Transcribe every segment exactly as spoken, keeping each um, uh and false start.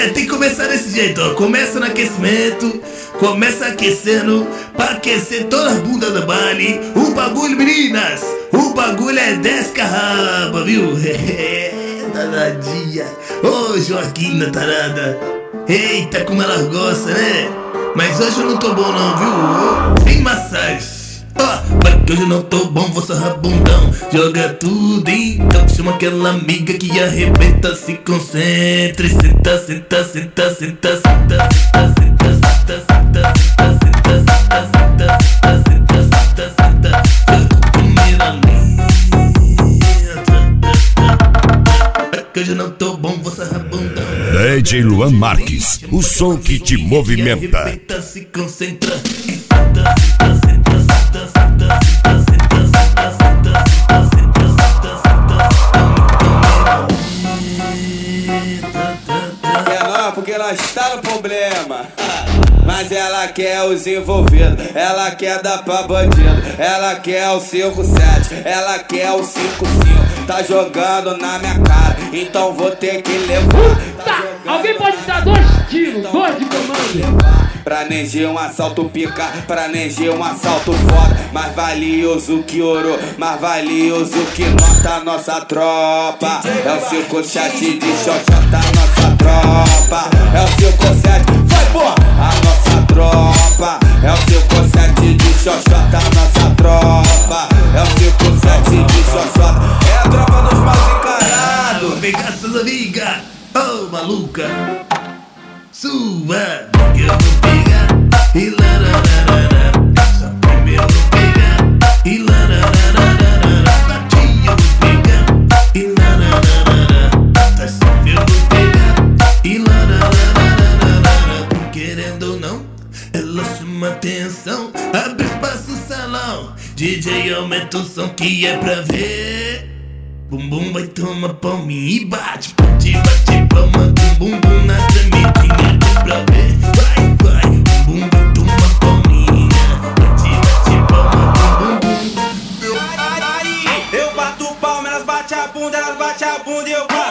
É, tem que começar desse jeito, ó. Começa no aquecimento, começa aquecendo, pra aquecer todas as bundas do baile. O bagulho, meninas, o bagulho é dez carraba, viu? Danadinha. Ô, Joaquina tarada. Eita, como ela gosta, né? Mas hoje eu não tô bom não, viu? Sem massagem. Ó, vai que hoje eu não tô bom, vou sarrar bundão. Joga tudo então, chama aquela amiga que arrebenta. Se concentre, senta, senta, senta, senta, senta, senta, senta, senta, senta, senta, senta, senta, senta, senta, senta. Joga primeira letra. Vai que hoje eu não tô bom, vou sarrar bundão. D J Luan Marques, o som que te movimenta. Se concentra e senta, senta, senta, senta, senta, senta, senta, senta, senta, senta, senta, Quer não, porque ela está no problema. Mas ela quer os envolvidos, ela quer dar pra bandido, ela quer o cinco sete, ela quer o cinco cinco. Tá jogando na minha cara, então vou ter que levar. Tá, alguém pode dar dois tiros, dois de comando. Pra Neger um assalto pica, pra Neger um assalto foda. Mais valioso que ouro, mais valioso que nota nossa tropa. É o cinco sete de xoxota, nossa tropa. É o cinco sete, vai pô, a nossa tropa. É o cinco sete de xoxota, nossa tropa. É o cinco sete de xoxota, é a tropa dos mal encarados. Vou pegar suas amigas, ô maluca. Sua que eu vou pegar e larararara. Só primeiro eu vou pegar e larararara. Pra ti eu vou pegar e larararara. Tá sempre eu vou pegar e larararara. Querendo ou não, ela chama atenção. Abre espaço no salão, D J aumenta o som que é pra ver. Bumbum vai tomar palminha e bate, bate, bate palma com bumbum na tremidinha que é pra ver. Vai, vai, bumbum vai tomar palminha, bate, bate palma com bumbum. Eu bato palma, elas bate a bunda, elas bate a bunda e eu bato.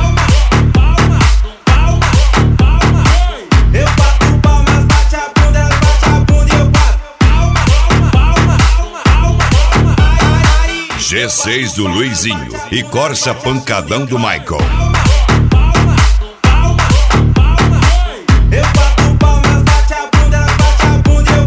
G seis do Luizinho e Corsa Pancadão do Michael. Eu bato palmas, bate a bunda, bate a bunda e eu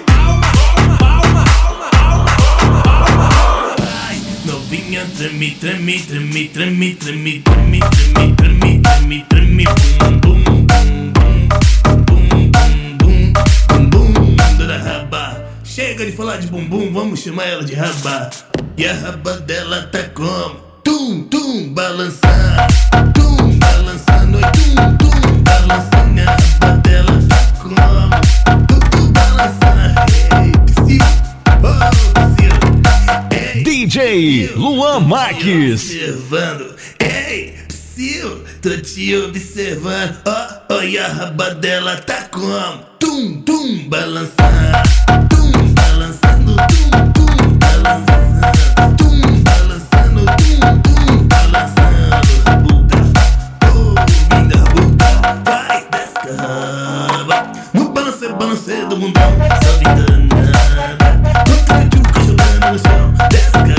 bato. Ai, novinha, treme, treme, treme, treme, treme, treme, treme, treme, treme, treme, bum, bum, bum, bum, bum, bum, bum, bum, bum, da raba. Chega de falar de bumbum, vamos chamar ela de raba. E a raba dela tá como? Tum, tum, balançando. Tum, balançando. E tum, tum, balançando. E a raba dela tá como? Tum, tum, balançando. Ei, Psyu. Oh, Psyu. Ei, D J Luan Marques. Observando. Ei, Psyu, tô te observando. Ó, oh, oh, e a raba dela tá como? Tum, tum, balançando. Tum, balançando. Tum, tum, balançando. Tum, balançando, tum, tum, balançando. Rabuda, oh, linda rabuda. Vai, desce a raba. No balance, balance do mundão. Sobe danada. Conta de tchuca jogando no chão. Desce a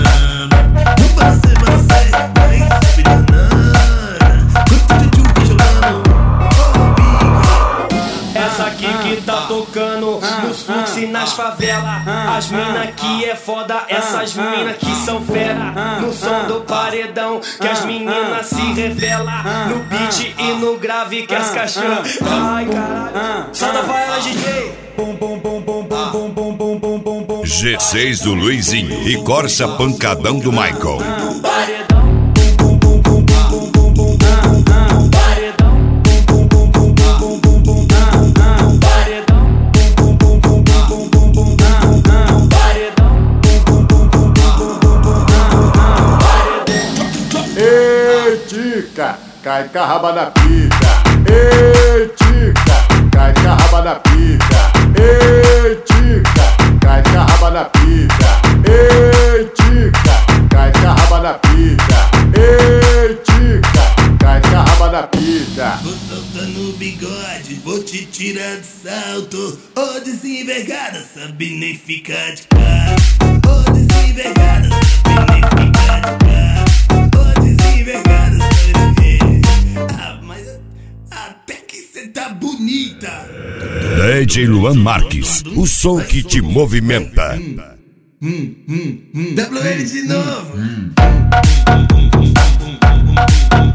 raba. No balance, balance. Vai, sobe danada. Conta de tchuca jogando. Oh, bica. Essa aqui que tá tocando nos fluxos e nas favelas. As mina que é foda, essas mina que são fera. No som do paredão que as meninas se revelam. No beat e no grave que as cachorras. Ai caralho, solta pra ela, D J. Bum, bum, bum, bum, bum, bum, bum, bum, bum, bum, bum. G seis do Luizinho e Corsa Pancadão do Michael. Paredão. Bum, bum, bum, bum, bum, bum, bum, bum. Paredão. Bum, bum, bum, bum, bum, bum, bum, bum. Paredão. Bum, bum, bum, bum, bum, bum, bum, bum. Paredão. Bum, bum, bum, bum, bum, bum, bum, bum. Paredão. Ei, tica, cai com a raba na pica. Ei, tica, cai com a raba na pica. Ei, tica, cai com a raba na pica. Ei, tica, cai com a raba na pica. Ei, tica, cai com a raba na pica. pica. Vou soltando o bigode, vou te tirar do salto. Ô desenvergada, sabe nem ficar de cara. Ô desenvergada, sabe nem ficar de cara. Ô desenvergada, sabe nem. Ah, mas até que cê tá bonita. D J Luan Marques, o som que te movimenta. Hum, hum, hum. W L de novo.